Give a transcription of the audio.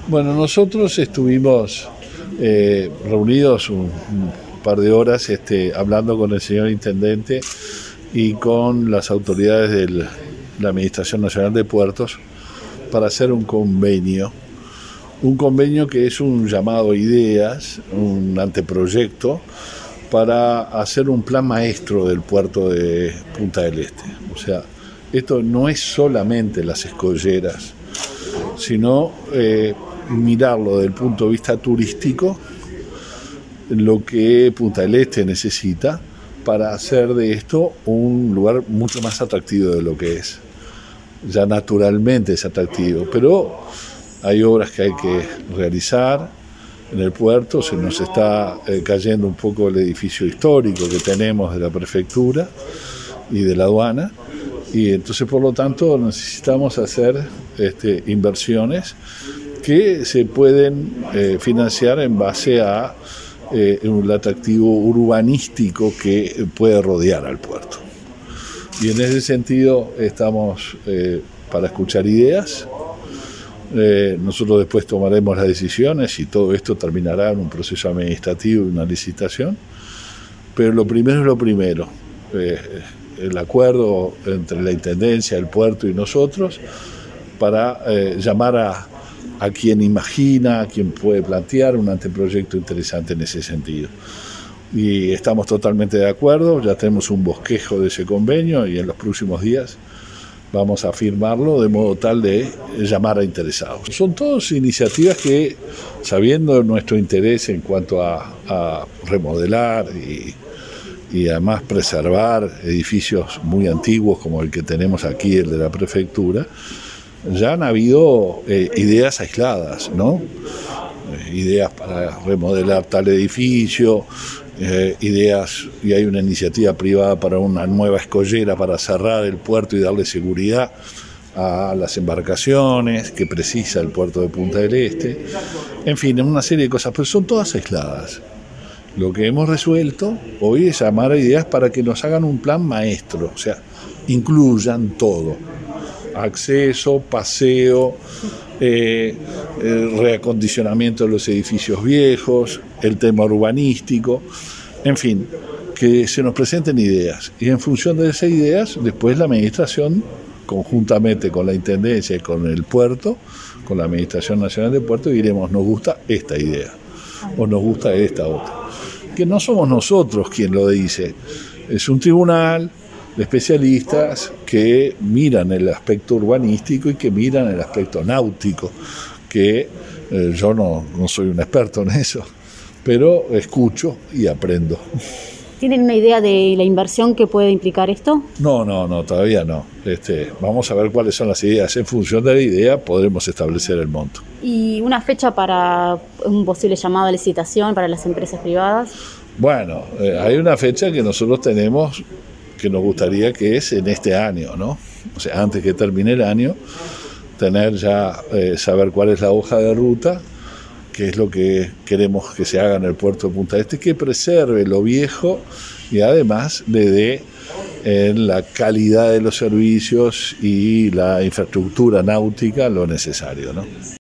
Bueno, nosotros estuvimos reunidos un par de horas hablando con el señor intendente y con las autoridades de la Administración Nacional de Puertos para hacer un convenio que es un llamado a ideas, un anteproyecto para hacer un plan maestro del puerto de Punta del Este. O sea, esto no es solamente las escolleras, sino mirarlo desde el punto de vista turístico, lo que Punta del Este necesita para hacer de esto un lugar mucho más atractivo de lo que es. Ya naturalmente es atractivo, pero hay obras que hay que realizar en el puerto. Se nos está cayendo un poco el edificio histórico que tenemos de la prefectura y de la aduana, y entonces por lo tanto necesitamos hacer inversiones que se pueden financiar en base a el atractivo urbanístico que puede rodear al puerto. Y en ese sentido estamos para escuchar ideas. Nosotros después tomaremos las decisiones y todo esto terminará en un proceso administrativo y una licitación, pero lo primero es lo primero. El acuerdo entre la Intendencia, el puerto y nosotros para llamar a quien imagina, a quien puede plantear un anteproyecto interesante en ese sentido. Y estamos totalmente de acuerdo, ya tenemos un bosquejo de ese convenio y en los próximos días vamos a firmarlo de modo tal de llamar a interesados. Son todas iniciativas que, sabiendo nuestro interés en cuanto a remodelar y además preservar edificios muy antiguos como el que tenemos aquí, el de la prefectura, ya han habido ideas aisladas, ¿no? Ideas para remodelar tal edificio, ideas, y hay una iniciativa privada para una nueva escollera para cerrar el puerto y darle seguridad a las embarcaciones que precisa el puerto de Punta del Este. En fin, una serie de cosas, pero son todas aisladas. Lo que hemos resuelto hoy es llamar a ideas para que nos hagan un plan maestro, o sea, incluyan todo: acceso, paseo, reacondicionamiento de los edificios viejos, el tema urbanístico, en fin, que se nos presenten ideas. Y en función de esas ideas, después la Administración, conjuntamente con la Intendencia y con el puerto, con la Administración Nacional de Puertos, diremos: nos gusta esta idea o nos gusta esta otra. Que no somos nosotros quien lo dice, es un tribunal de especialistas que miran el aspecto urbanístico y que miran el aspecto náutico, que yo no soy un experto en eso, pero escucho y aprendo. ¿Tienen una idea de la inversión que puede implicar esto? No, todavía no. Vamos a ver cuáles son las ideas. En función de la idea podremos establecer el monto. ¿Y una fecha para un posible llamado a licitación para las empresas privadas? Bueno, hay una fecha que nosotros tenemos que nos gustaría que es en este año, ¿no? O sea, antes que termine el año, tener ya, saber cuál es la hoja de ruta, qué es lo que queremos que se haga en el puerto de Punta del Este, que preserve lo viejo y además le dé en la calidad de los servicios y la infraestructura náutica lo necesario, ¿no?